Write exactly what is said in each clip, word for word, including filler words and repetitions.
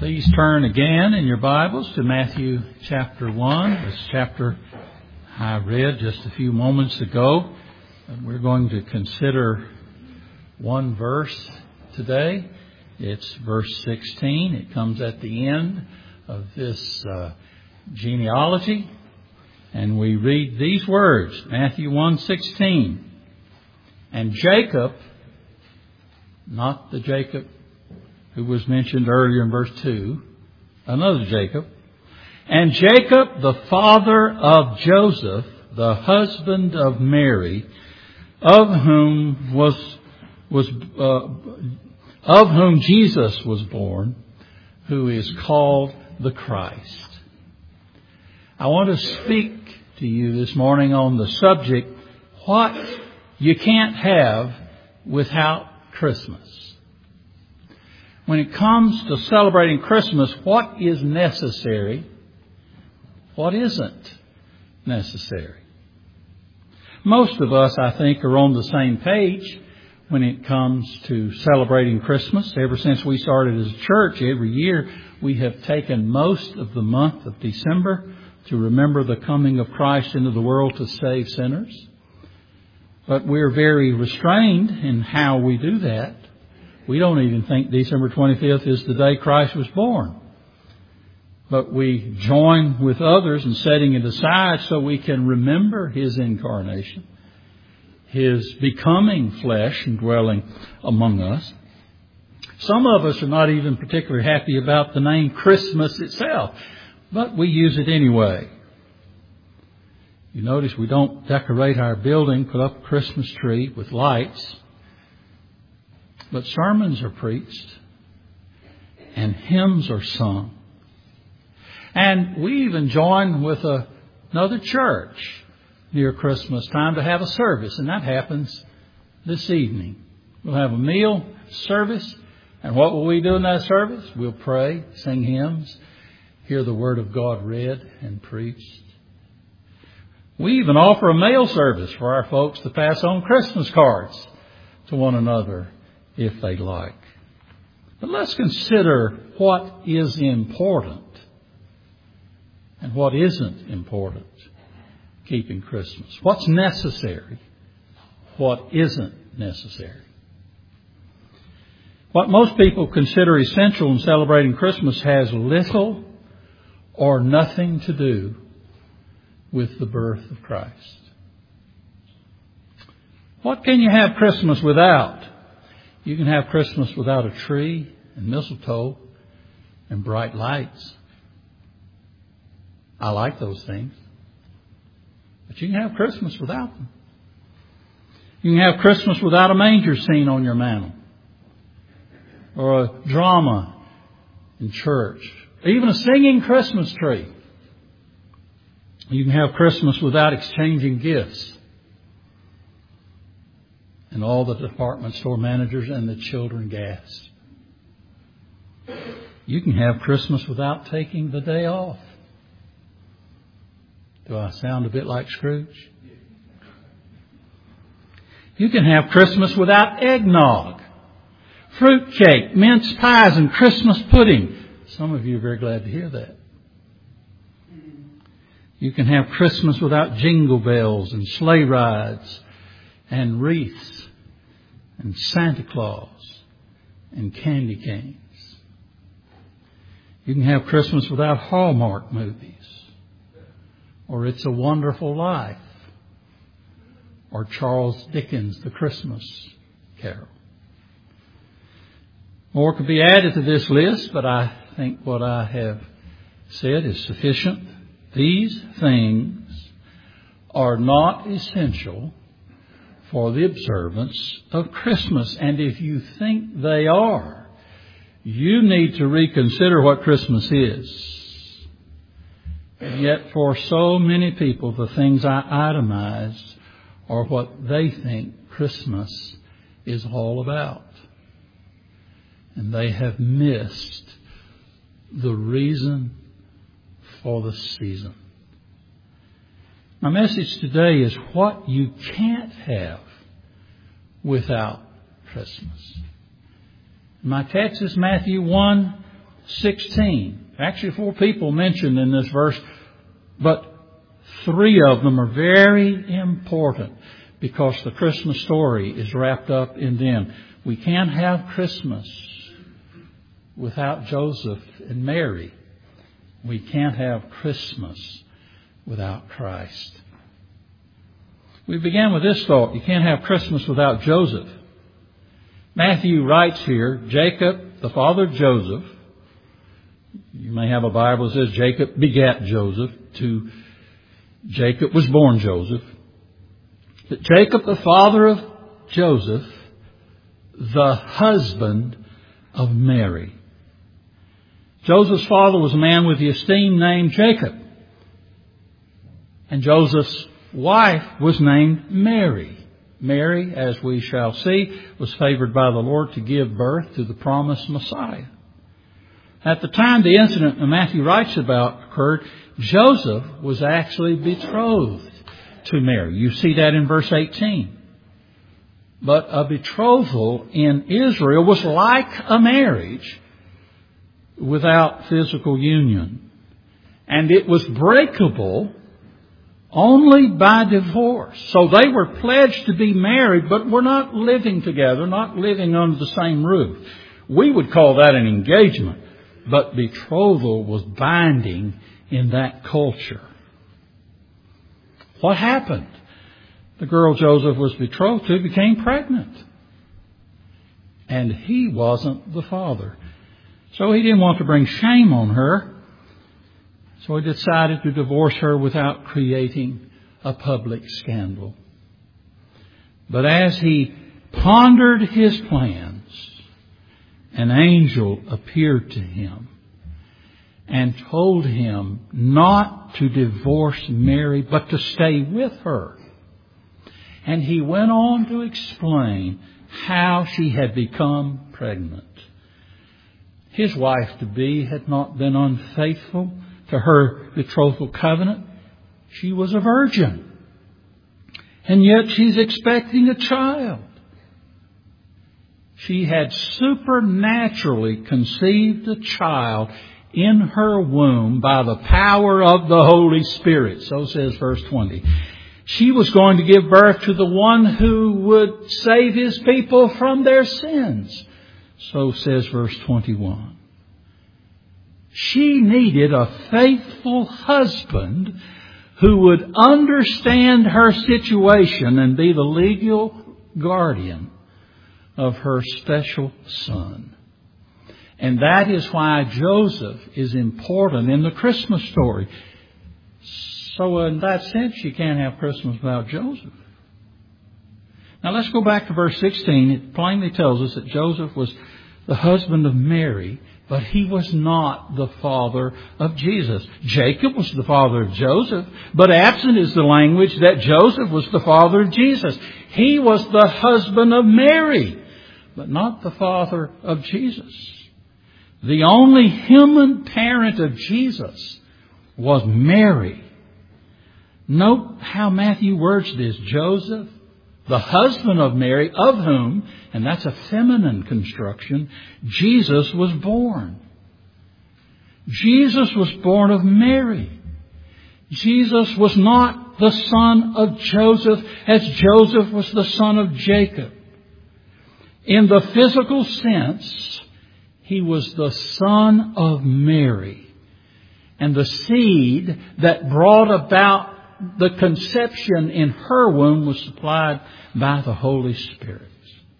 Please turn again in your Bibles to Matthew chapter one. This chapter I read just a few moments ago. And we're going to consider one verse today. It's verse sixteen. It comes at the end of this uh, genealogy. And we read these words, Matthew one sixteen. And Jacob, not the Jacob who was mentioned earlier in verse two, another Jacob. And Jacob, the father of Joseph, the husband of Mary, of whom was was uh, of whom Jesus was born, who is called the Christ. I want to speak to you this morning on the subject, what you can't have without Christmas. When it comes to celebrating Christmas, what is necessary? What isn't necessary? Most of us, I think, are on the same page when it comes to celebrating Christmas. Ever since we started as a church, every year we have taken most of the month of December to remember the coming of Christ into the world to save sinners. But we're very restrained in how we do that. We don't even think December twenty-fifth is the day Christ was born. But we join with others in setting it aside so we can remember His incarnation, His becoming flesh and dwelling among us. Some of us are not even particularly happy about the name Christmas itself, but we use it anyway. You notice we don't decorate our building, put up a Christmas tree with lights. But sermons are preached and hymns are sung. And we even join with a, another church near Christmas time to have a service. And that happens this evening. We'll have a meal service. And what will we do in that service? We'll pray, sing hymns, hear the Word of God read and preached. We even offer a mail service for our folks to pass on Christmas cards to one another if they like. But let's consider what is important and what isn't important keeping Christmas. What's necessary, what isn't necessary. What most people consider essential in celebrating Christmas has little or nothing to do with the birth of Christ. What can you have Christmas without? You can have Christmas without a tree and mistletoe and bright lights. I like those things. But you can have Christmas without them. You can have Christmas without a manger scene on your mantle, or a drama in church, or even a singing Christmas tree. You can have Christmas without exchanging gifts. And all the department store managers and the children gasp. You can have Christmas without taking the day off. Do I sound a bit like Scrooge? You can have Christmas without eggnog, fruitcake, mince pies, and Christmas pudding. Some of you are very glad to hear that. You can have Christmas without jingle bells and sleigh rides and wreaths and Santa Claus and candy canes. You can have Christmas without Hallmark movies, or It's a Wonderful Life, or Charles Dickens' The Christmas Carol. More could be added to this list, but I think what I have said is sufficient. These things are not essential for the observance of Christmas. And if you think they are, you need to reconsider what Christmas is. And yet for so many people, the things I itemized are what they think Christmas is all about. And they have missed the reason for the season. My message today is what you can't have without Christmas. My text is Matthew one sixteen. Actually, four people mentioned in this verse, but three of them are very important because the Christmas story is wrapped up in them. We can't have Christmas without Joseph and Mary. We can't have Christmas without Christ. We began with this thought: you can't have Christmas without Joseph. Matthew writes here, Jacob, the father of Joseph. You may have a Bible that says Jacob begat Joseph. To Jacob was born Joseph. But Jacob, the father of Joseph, the husband of Mary. Joseph's father was a man with the esteemed name Jacob. And Joseph's wife was named Mary. Mary, as we shall see, was favored by the Lord to give birth to the promised Messiah. At the time the incident that Matthew writes about occurred, Joseph was actually betrothed to Mary. You see that in verse eighteen. But a betrothal in Israel was like a marriage without physical union. And it was breakable only by divorce. So they were pledged to be married, but were not living together, not living under the same roof. We would call that an engagement, but betrothal was binding in that culture. What happened? The girl Joseph was betrothed to became pregnant. And he wasn't the father. So he didn't want to bring shame on her. So he decided to divorce her without creating a public scandal. But as he pondered his plans, an angel appeared to him and told him not to divorce Mary, but to stay with her. And he went on to explain how she had become pregnant. His wife-to-be had not been unfaithful to her betrothal covenant. She was a virgin. And yet she's expecting a child. She had supernaturally conceived a child in her womb by the power of the Holy Spirit. So says verse twenty. She was going to give birth to the one who would save his people from their sins. So says verse twenty-one. She needed a faithful husband who would understand her situation and be the legal guardian of her special son. And that is why Joseph is important in the Christmas story. So in that sense, you can't have Christmas without Joseph. Now let's go back to verse sixteen. It plainly tells us that Joseph was the husband of Mary, but he was not the father of Jesus. Jacob was the father of Joseph, but absent is the language that Joseph was the father of Jesus. He was the husband of Mary, but not the father of Jesus. The only human parent of Jesus was Mary. Note how Matthew words this. Joseph, the husband of Mary, of whom, and that's a feminine construction, Jesus was born. Jesus was born of Mary. Jesus was not the son of Joseph as Joseph was the son of Jacob. In the physical sense, he was the son of Mary. And the seed that brought about the conception in her womb was supplied by the Holy Spirit.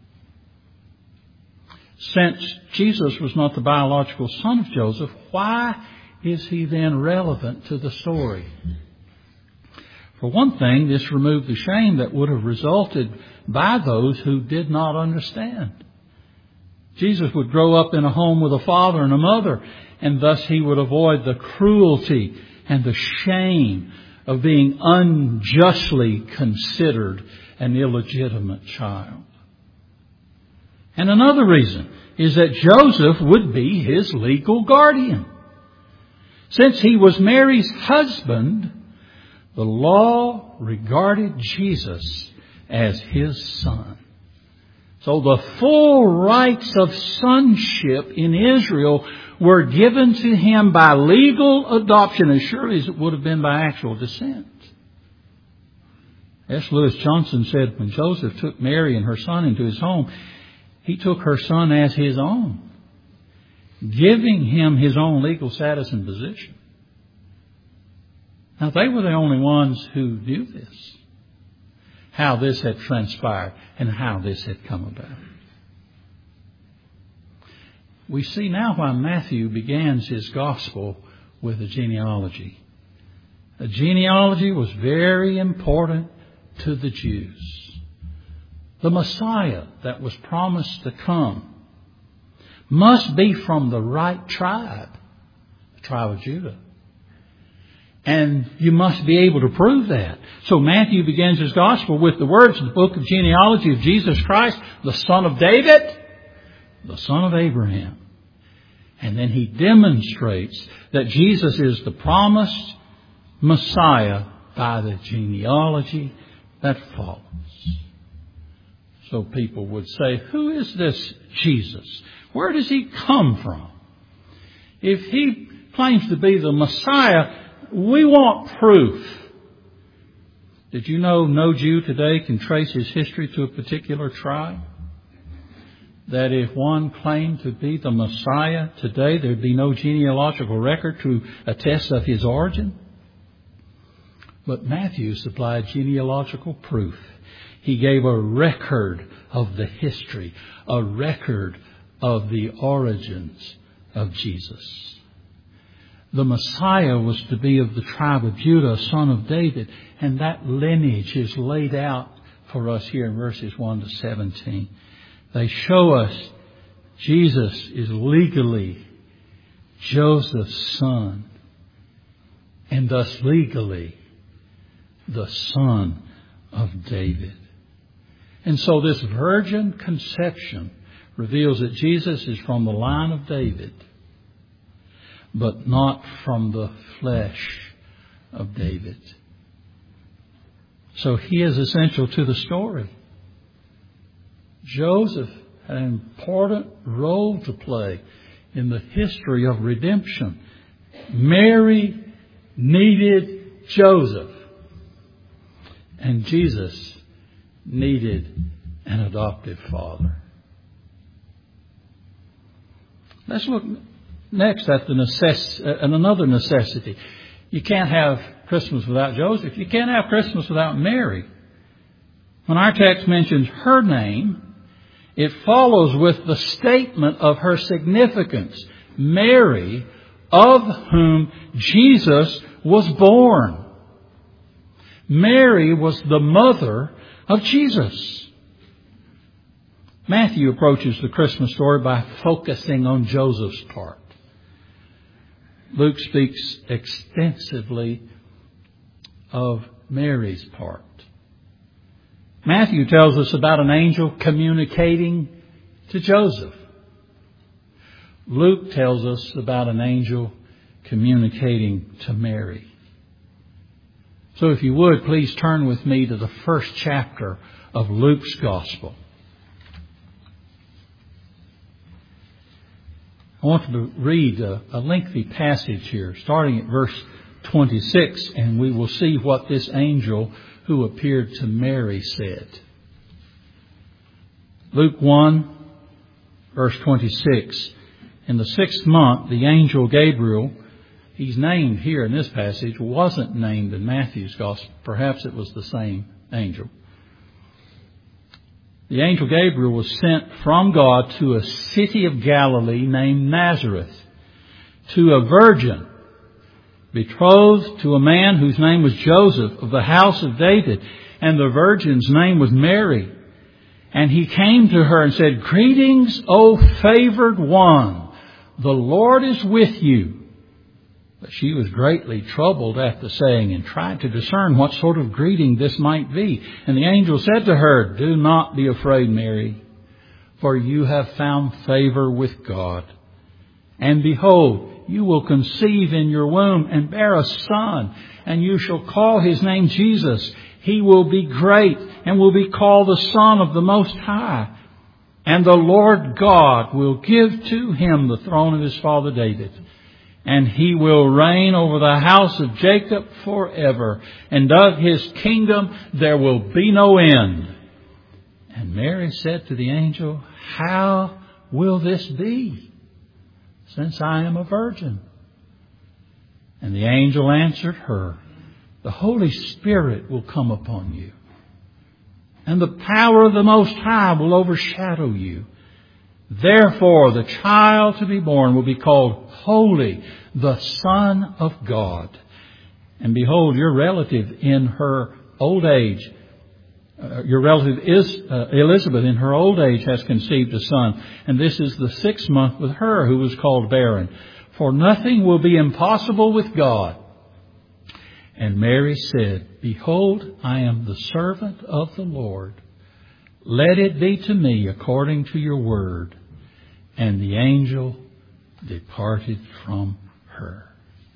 Since Jesus was not the biological son of Joseph, why is he then relevant to the story? For one thing, this removed the shame that would have resulted by those who did not understand. Jesus would grow up in a home with a father and a mother, and thus he would avoid the cruelty and the shame of being unjustly considered an illegitimate child. And another reason is that Joseph would be his legal guardian. Since he was Mary's husband, the law regarded Jesus as his son. So the full rights of sonship in Israel were given to him by legal adoption as surely as it would have been by actual descent. S. Lewis Johnson said when Joseph took Mary and her son into his home, he took her son as his own, giving him his own legal status and position. Now, they were the only ones who knew this, how this had transpired and how this had come about. We see now why Matthew begins his gospel with a genealogy. A genealogy was very important to the Jews. The Messiah that was promised to come must be from the right tribe, the tribe of Judah. And you must be able to prove that. So Matthew begins his gospel with the words in the book of genealogy of Jesus Christ, the son of David, the son of Abraham. And then he demonstrates that Jesus is the promised Messiah by the genealogy that follows. So people would say, who is this Jesus? Where does he come from? If he claims to be the Messiah, we want proof. Did you know no Jew today can trace his history to a particular tribe? That if one claimed to be the Messiah today, there'd be no genealogical record to attest of his origin? But Matthew supplied genealogical proof. He gave a record of the history, a record of the origins of Jesus. The Messiah was to be of the tribe of Judah, son of David, and that lineage is laid out for us here in verses one to seventeen. They show us Jesus is legally Joseph's son, and thus legally the son of David. And so this virgin conception reveals that Jesus is from the line of David, but not from the flesh of David. So he is essential to the story. Joseph had an important role to play in the history of redemption. Mary needed Joseph, and Jesus needed an adoptive father. Let's look next at the necess- at another necessity. You can't have Christmas without Joseph. You can't have Christmas without Mary. When our text mentions her name, it follows with the statement of her significance. Mary, of whom Jesus was born. Mary was the mother of Jesus. Matthew approaches the Christmas story by focusing on Joseph's part. Luke speaks extensively of Mary's part. Matthew tells us about an angel communicating to Joseph. Luke tells us about an angel communicating to Mary. So if you would, please turn with me to the first chapter of Luke's Gospel. I want to read a, a lengthy passage here, starting at verse twenty-six, and we will see what this angel who appeared to Mary said. Luke one, verse twenty-six. In the sixth month, the angel Gabriel, he's named here in this passage, wasn't named in Matthew's Gospel. Perhaps it was the same angel. The angel Gabriel was sent from God to a city of Galilee named Nazareth, to a virgin betrothed to a man whose name was Joseph of the house of David, and the virgin's name was Mary. And he came to her and said, "Greetings, O favored one, the Lord is with you." But she was greatly troubled at the saying and tried to discern what sort of greeting this might be. And the angel said to her, "Do not be afraid, Mary, for you have found favor with God. And behold, you will conceive in your womb and bear a son, and you shall call his name Jesus. He will be great and will be called the Son of the Most High. And the Lord God will give to him the throne of his father David. And he will reign over the house of Jacob forever. And of his kingdom there will be no end. And Mary said to the angel, How will this be, since I am a virgin? And the angel answered her, The Holy Spirit will come upon you, and the power of the Most High will overshadow you. Therefore, the child to be born will be called Holy, the Son of God. And behold, your relative in her old age, uh, your relative is uh, Elizabeth in her old age has conceived a son. And this is the sixth month with her who was called barren. For nothing will be impossible with God. And Mary said, Behold, I am the servant of the Lord. Let it be to me according to your word. And the angel departed from her.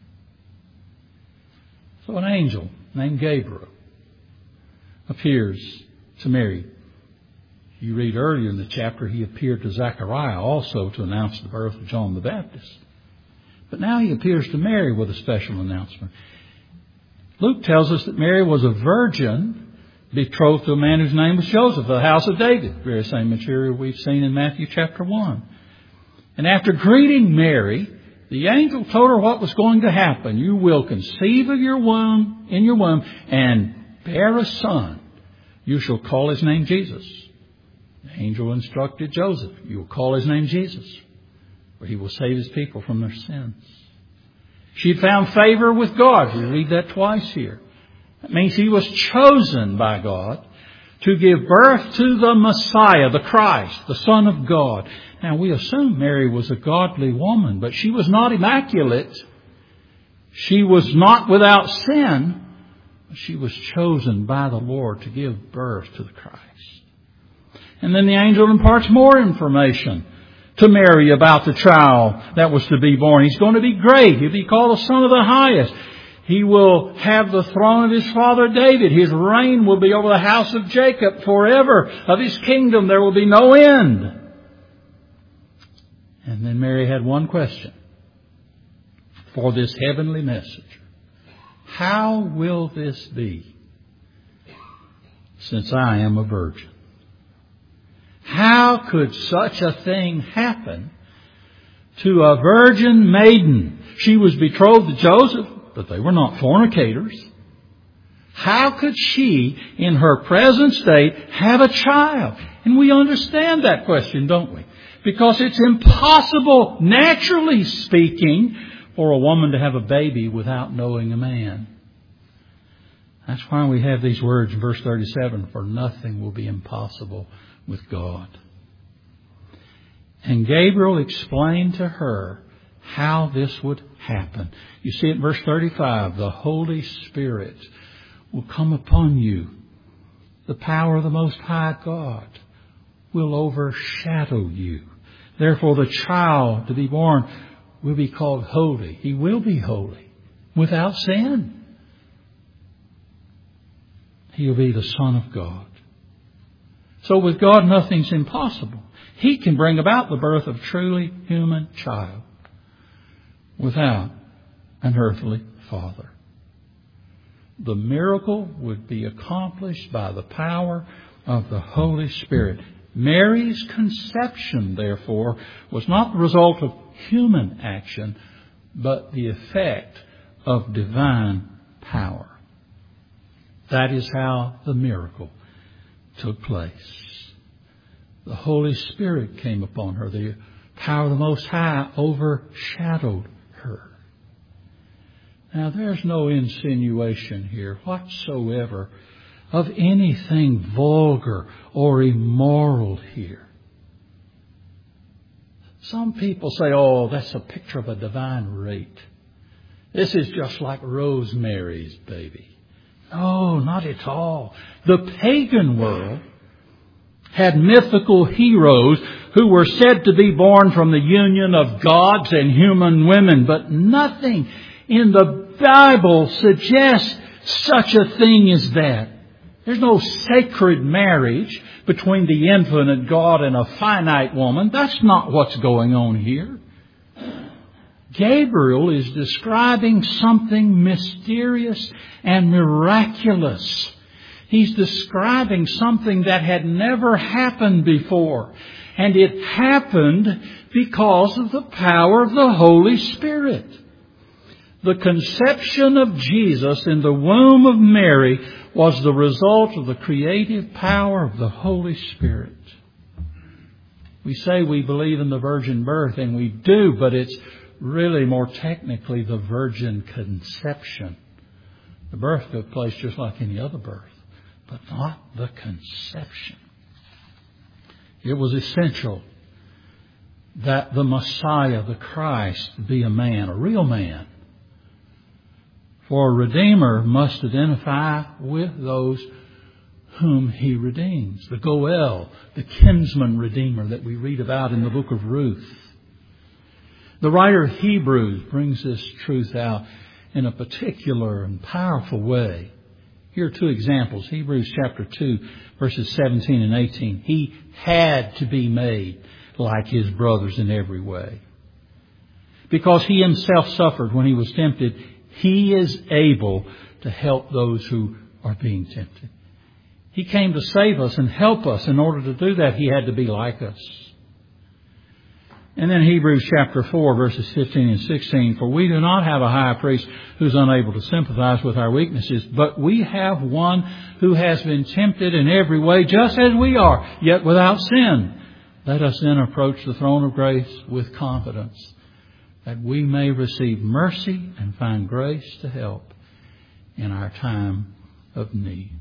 So an angel named Gabriel appears to Mary. You read earlier in the chapter, he appeared to Zechariah also to announce the birth of John the Baptist. But now he appears to Mary with a special announcement. Luke tells us that Mary was a virgin betrothed to a man whose name was Joseph, of the house of David. Very same material we've seen in Matthew chapter one. And after greeting Mary, the angel told her what was going to happen. You will conceive of your womb, in your womb, and bear a son. You shall call his name Jesus. The angel instructed Joseph, you will call his name Jesus, for he will save his people from their sins. She found favor with God. We read that twice here. That means he was chosen by God to give birth to the Messiah, the Christ, the Son of God. Now, we assume Mary was a godly woman, but she was not immaculate. She was not without sin. She was chosen by the Lord to give birth to the Christ. And then the angel imparts more information to Mary about the child that was to be born. He's going to be great. He'll be called the Son of the Highest. He will have the throne of his father David. His reign will be over the house of Jacob forever. Of his kingdom there will be no end. And then Mary had one question for this heavenly messenger. How will this be, since I am a virgin? How could such a thing happen to a virgin maiden? She was betrothed to Joseph, but they were not fornicators. How could she, in her present state, have a child? And we understand that question, don't we? Because it's impossible, naturally speaking, for a woman to have a baby without knowing a man. That's why we have these words in verse thirty-seven, for nothing will be impossible with God. And Gabriel explained to her how this would happen. You see it in verse thirty-five, the Holy Spirit will come upon you. The power of the Most High God will overshadow you. Therefore, the child to be born will be called holy. He will be holy, without sin. He'll be the Son of God. So with God, nothing's impossible. He can bring about the birth of a truly human child without an earthly father. The miracle would be accomplished by the power of the Holy Spirit. Mary's conception, therefore, was not the result of human action, but the effect of divine power. That is how the miracle took place. The Holy Spirit came upon her. The power of the Most High overshadowed her. Now, there's no insinuation here whatsoever of anything vulgar or immoral here. Some people say, oh, that's a picture of a divine rape. This is just like Rosemary's Baby. No, not at all. The pagan world had mythical heroes who were said to be born from the union of gods and human women, but nothing in the Bible suggests such a thing as that. There's no sacred marriage between the infinite God and a finite woman. That's not what's going on here. Gabriel is describing something mysterious and miraculous. He's describing something that had never happened before. And it happened because of the power of the Holy Spirit. The conception of Jesus in the womb of Mary was the result of the creative power of the Holy Spirit. We say we believe in the virgin birth, and we do, but it's really more technically the virgin conception. The birth took place just like any other birth, but not the conception. It was essential that the Messiah, the Christ, be a man, a real man. For a Redeemer must identify with those whom He redeems. The Goel, the kinsman Redeemer that we read about in the book of Ruth. The writer of Hebrews brings this truth out in a particular and powerful way. Here are two examples. Hebrews chapter two, verses seventeen and eighteen. He had to be made like His brothers in every way. Because He Himself suffered when He was tempted, He is able to help those who are being tempted. He came to save us and help us. In order to do that, He had to be like us. And then Hebrews chapter four, verses fifteen and sixteen. For we do not have a high priest who's unable to sympathize with our weaknesses, but we have one who has been tempted in every way, just as we are, yet without sin. Let us then approach the throne of grace with confidence, that we may receive mercy and find grace to help in our time of need.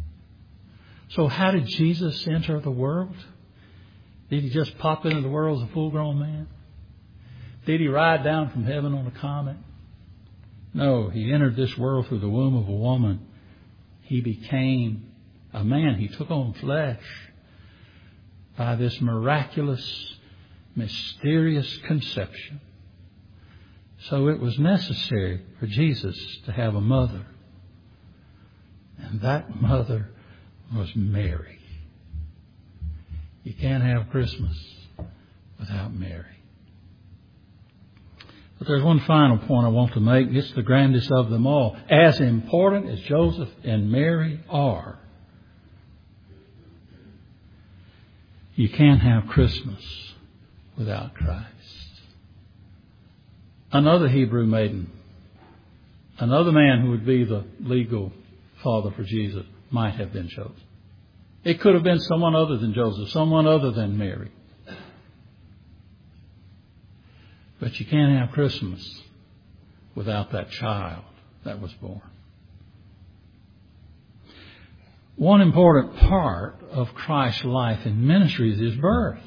So how did Jesus enter the world? Did He just pop into the world as a full-grown man? Did He ride down from heaven on a comet? No, He entered this world through the womb of a woman. He became a man. He took on flesh by this miraculous, mysterious conception. So it was necessary for Jesus to have a mother. And that mother was Mary. You can't have Christmas without Mary. But there's one final point I want to make. It's the grandest of them all. As important as Joseph and Mary are, you can't have Christmas without Christ. Another Hebrew maiden, another man who would be the legal father for Jesus, might have been chosen. It could have been someone other than Joseph, someone other than Mary. But you can't have Christmas without that child that was born. One important part of Christ's life and ministry is His birth.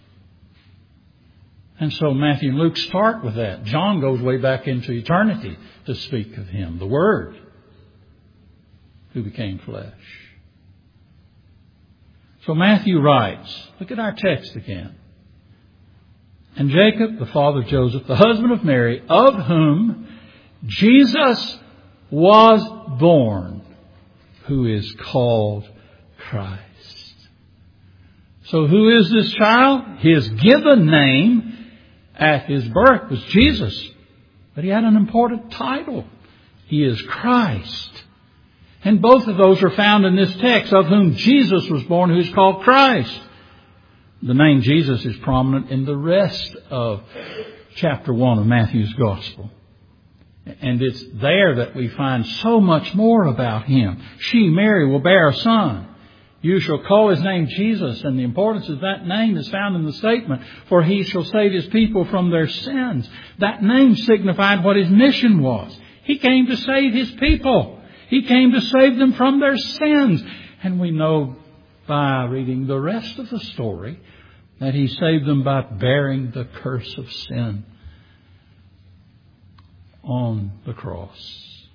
And so Matthew and Luke start with that. John goes way back into eternity to speak of Him, the Word, who became flesh. So Matthew writes, look at our text again. And Jacob, the father of Joseph, the husband of Mary, of whom Jesus was born, who is called Christ. So who is this child? His given name at His birth was Jesus. But He had an important title. He is Christ. And both of those are found in this text, of whom Jesus was born, who is called Christ. The name Jesus is prominent in the rest of chapter one of Matthew's Gospel. And it's there that we find so much more about Him. She, Mary, will bear a son. You shall call His name Jesus. And the importance of that name is found in the statement, for He shall save His people from their sins. That name signified what His mission was. He came to save His people. He came to save them from their sins. And we know by reading the rest of the story that He saved them by bearing the curse of sin on the cross.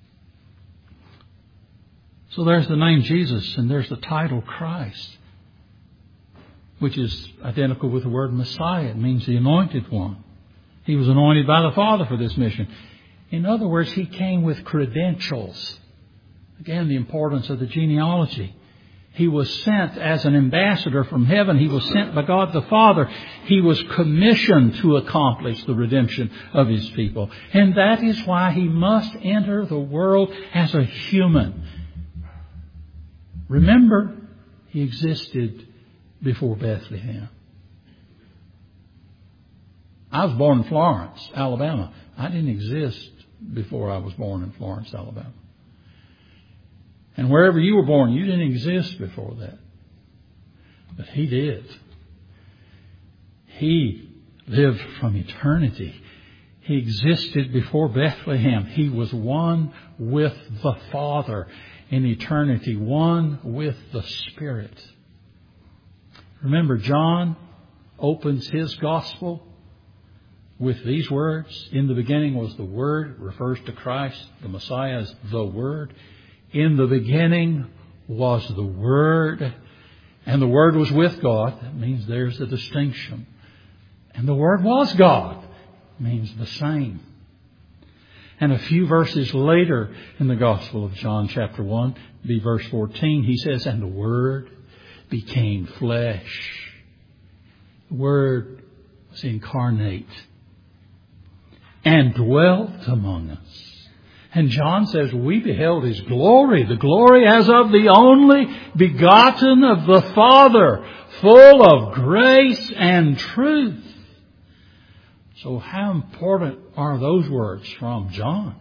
So there's the name Jesus and there's the title Christ, which is identical with the word Messiah. It means the anointed one. He was anointed by the Father for this mission. In other words, He came with credentials. Again, the importance of the genealogy. He was sent as an ambassador from heaven. He was sent by God the Father. He was commissioned to accomplish the redemption of His people. And that is why He must enter the world as a human. Remember, He existed before Bethlehem. I was born in Florence, Alabama. I didn't exist before I was born in Florence, Alabama. And wherever you were born, you didn't exist before that. But He did. He lived from eternity. He existed before Bethlehem. He was one with the Father in eternity, one with the Spirit. Remember, John opens his gospel with these words. In the beginning was the Word. It refers to Christ, the Messiah, as the Word. In the beginning was the Word, and the Word was with God. That means there's a distinction. And the Word was God. Means the same. And a few verses later in the Gospel of John chapter one, be verse fourteen, he says, and the Word became flesh. The Word was incarnate and dwelt among us. And John says, we beheld His glory, the glory as of the only begotten of the Father, full of grace and truth. So how important are those words from John?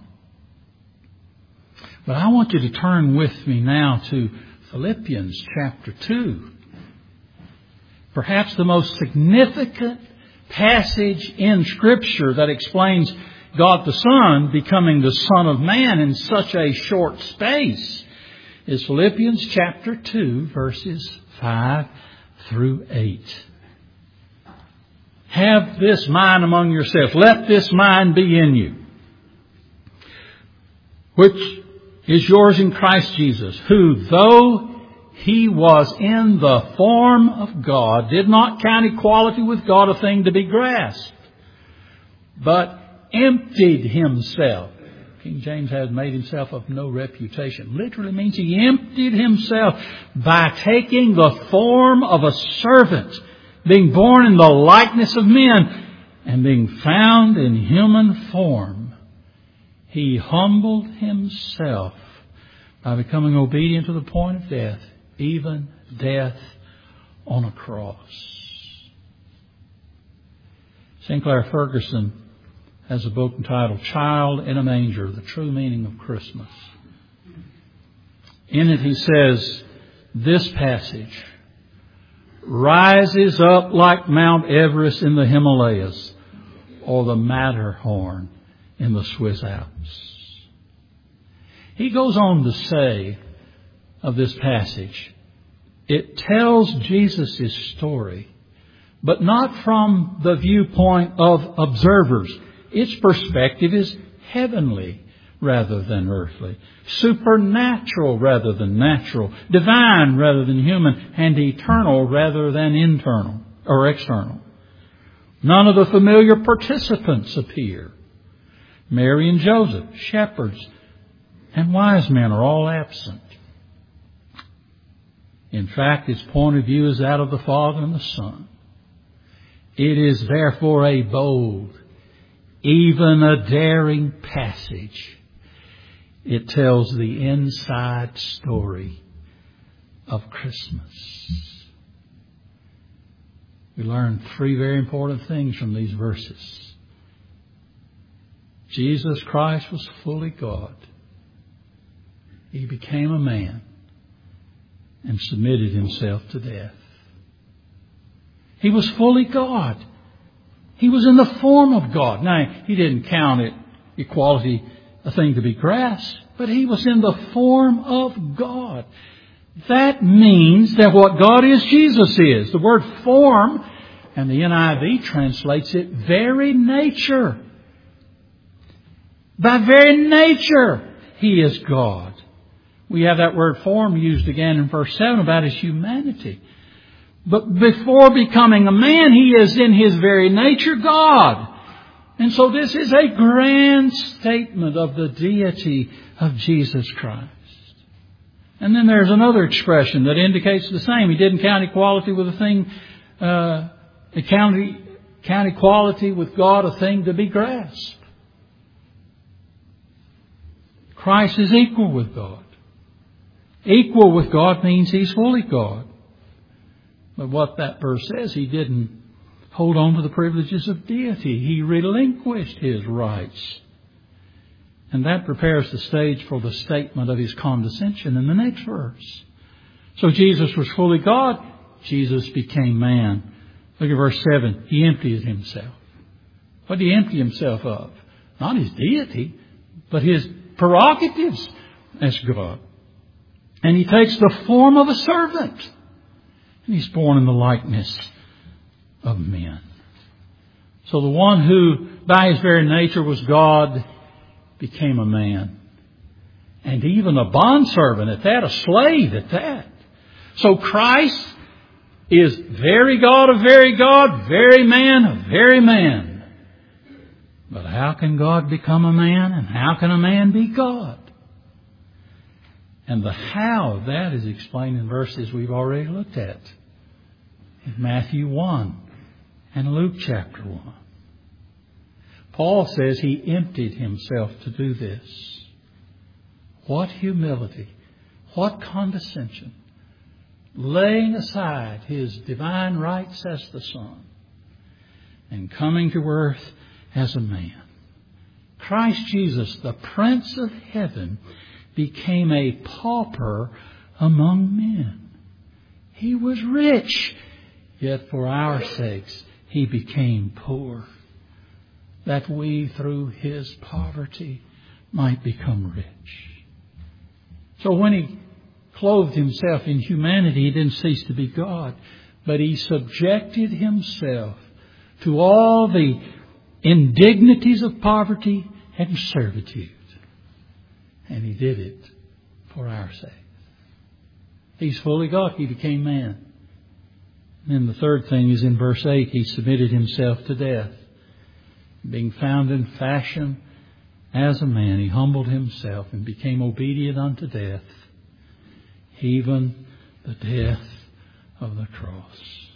But I want you to turn with me now to Philippians chapter two. Perhaps the most significant passage in Scripture that explains God the Son becoming the Son of Man in such a short space is Philippians chapter two, verses five through eight. Have this mind among yourselves. Let this mind be in you, which is yours in Christ Jesus, who, though He was in the form of God, did not count equality with God a thing to be grasped, but emptied Himself. King James has made Himself of no reputation. Literally means He emptied Himself by taking the form of a servant, being born in the likeness of men, and being found in human form. He humbled Himself by becoming obedient to the point of death, even death on a cross. Sinclair Ferguson has a book entitled Child in a Manger, The True Meaning of Christmas. In it he says, this passage rises up like Mount Everest in the Himalayas or the Matterhorn in the Swiss Alps. He goes on to say of this passage, it tells Jesus' story, but not from the viewpoint of observers. Its perspective is heavenly rather than earthly, supernatural rather than natural, divine rather than human, and eternal rather than internal or external. None of the familiar participants appear. Mary and Joseph, shepherds, and wise men are all absent. In fact, its point of view is that of the Father and the Son. It is therefore a bold, even a daring passage. It tells the inside story of Christmas. We learn three very important things from these verses. Jesus Christ was fully God. He became a man and submitted Himself to death. He was fully God. He was in the form of God. Now, He didn't count it equality a thing to be grasped, but He was in the form of God. That means that what God is, Jesus is. The word form, and the N I V translates it very nature. By very nature, He is God. We have that word form used again in verse seven about His humanity. But before becoming a man, He is in His very nature God. And so this is a grand statement of the deity of Jesus Christ. And then there's another expression that indicates the same. He didn't count equality with a thing, uh, count, count equality with God a thing to be grasped. Christ is equal with God. Equal with God means He's fully God. But what that verse says, He didn't hold on to the privileges of deity. He relinquished His rights. And that prepares the stage for the statement of His condescension in the next verse. So Jesus was fully God. Jesus became man. Look at verse seven. He emptied Himself. What did He empty Himself of? Not His deity, but His prerogatives as God. And He takes the form of a servant. And He's born in the likeness of men. So the one who by His very nature was God became a man. And even a bondservant at that, a slave at that. So Christ is very God of very God, very man of very man. But how can God become a man, and how can a man be God? And the how of that is explained in verses we've already looked at. In Matthew one and Luke chapter one. Paul says He emptied Himself to do this. What humility. What condescension. Laying aside His divine rights as the Son and coming to earth as a man. Christ Jesus, the Prince of Heaven, became a pauper among men. He was rich, yet for our sakes He became poor, that we through His poverty might become rich. So when He clothed Himself in humanity, He didn't cease to be God, but He subjected Himself to all the indignities of poverty and servitude. And He did it for our sake. He's fully God. He became man. And then the third thing is in verse eight. He submitted Himself to death. Being found in fashion as a man, He humbled Himself and became obedient unto death, even the death of the cross.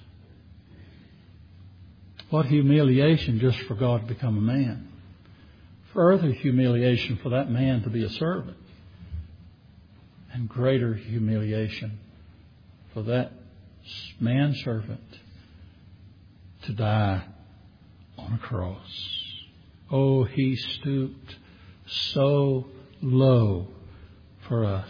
What humiliation just for God to become a man. Further humiliation for that man to be a servant. And greater humiliation for that manservant to die on a cross. Oh, He stooped so low for us.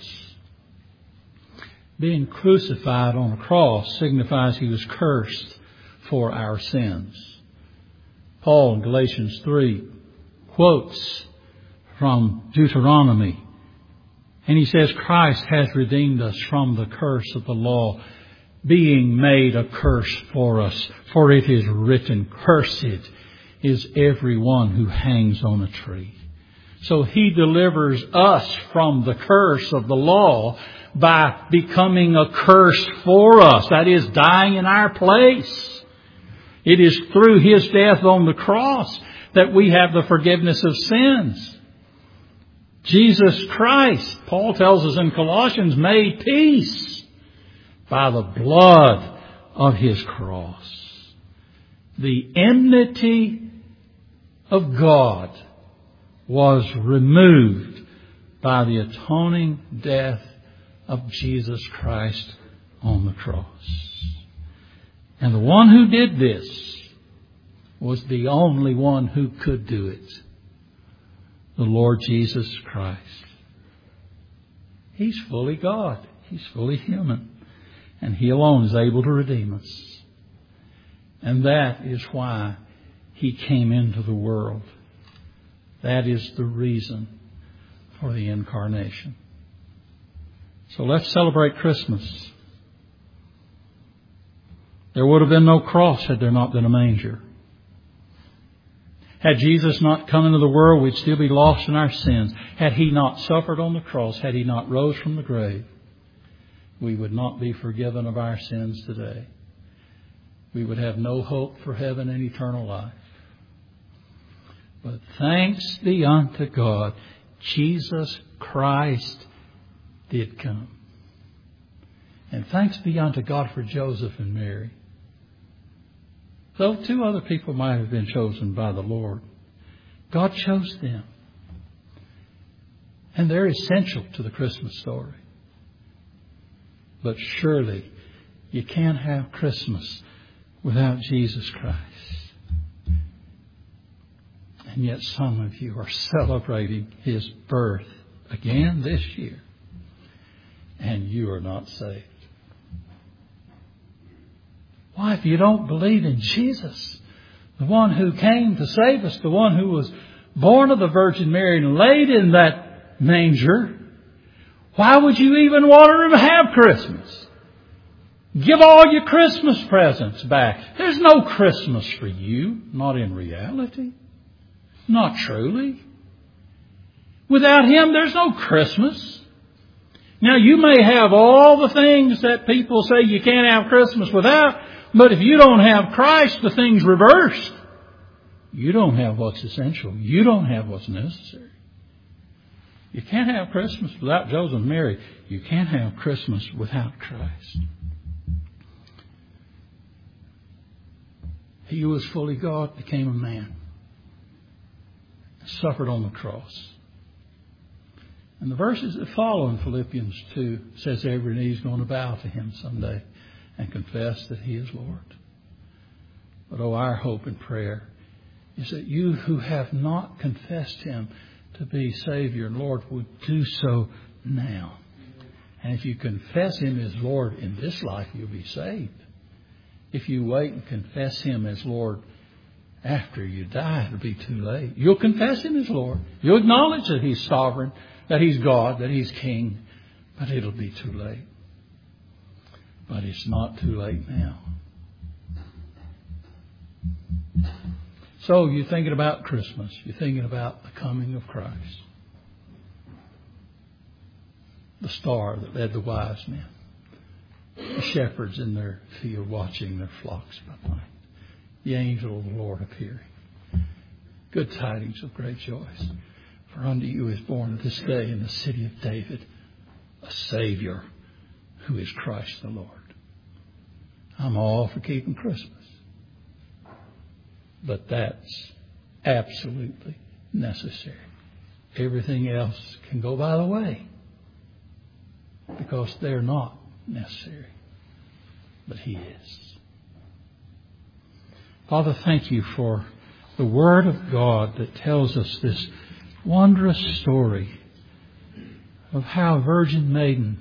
Being crucified on a cross signifies He was cursed for our sins. Paul in Galatians three quotes from Deuteronomy, and he says, Christ has redeemed us from the curse of the law, being made a curse for us. For it is written, cursed is everyone who hangs on a tree. So He delivers us from the curse of the law by becoming a curse for us. That is, dying in our place. It is through His death on the cross that we have the forgiveness of sins. Jesus Christ, Paul tells us in Colossians, made peace by the blood of His cross. The enmity of God was removed by the atoning death of Jesus Christ on the cross. And the one who did this was the only one who could do it. The Lord Jesus Christ. He's fully God. He's fully human. And He alone is able to redeem us. And that is why He came into the world. That is the reason for the incarnation. So let's celebrate Christmas. There would have been no cross had there not been a manger. Had Jesus not come into the world, we'd still be lost in our sins. Had He not suffered on the cross, had He not rose from the grave, we would not be forgiven of our sins today. We would have no hope for heaven and eternal life. But thanks be unto God, Jesus Christ did come. And thanks be unto God for Joseph and Mary. Though two other people might have been chosen by the Lord, God chose them. And they're essential to the Christmas story. But surely you can't have Christmas without Jesus Christ. And yet some of you are celebrating His birth again this year. And you are not saved. Why, if you don't believe in Jesus, the one who came to save us, the one who was born of the Virgin Mary and laid in that manger, why would you even want to have Christmas? Give all your Christmas presents back. There's no Christmas for you, not in reality, not truly. Without Him, there's no Christmas. Now, you may have all the things that people say you can't have Christmas without, but if you don't have Christ, the thing's reversed. You don't have what's essential. You don't have what's necessary. You can't have Christmas without Joseph and Mary. You can't have Christmas without Christ. He who was fully God became a man. Suffered on the cross. And the verses that follow in Philippians two says every knee is going to bow to Him someday and confess that He is Lord. But oh, our hope and prayer is that you who have not confessed Him to be Savior and Lord would do so now. And if you confess Him as Lord in this life, you'll be saved. If you wait and confess Him as Lord after you die, it'll be too late. You'll confess Him as Lord. You'll acknowledge that He's sovereign, that He's God, that He's King. But it'll be too late. But it's not too late now. So you're thinking about Christmas. You're thinking about the coming of Christ. The star that led the wise men. The shepherds in their field watching their flocks by night. The angel of the Lord appearing. Good tidings of great joy. For unto you is born this day in the city of David a Savior who is Christ the Lord. I'm all for keeping Christmas. But that's absolutely necessary. Everything else can go by the way. Because they're not necessary. But He is. Father, thank You for the Word of God that tells us this wondrous story of how a virgin maiden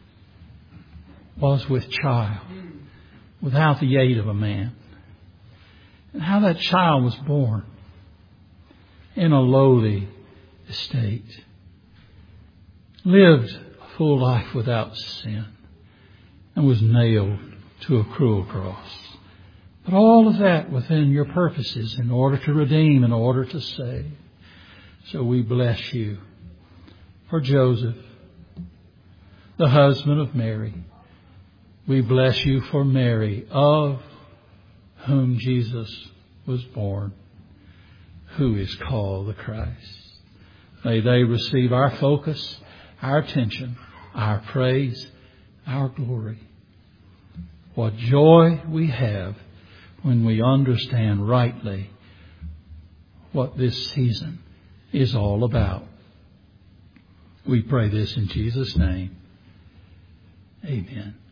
was with child without the aid of a man. And how that child was born in a lowly estate. Lived a full life without sin. And was nailed to a cruel cross. But all of that within Your purposes in order to redeem, in order to save. So we bless You for Joseph, the husband of Mary. We bless You for Mary, of whom Jesus was born, who is called the Christ. May they receive our focus, our attention, our praise, our glory. What joy we have when we understand rightly what this season is all about. We pray this in Jesus' name. Amen.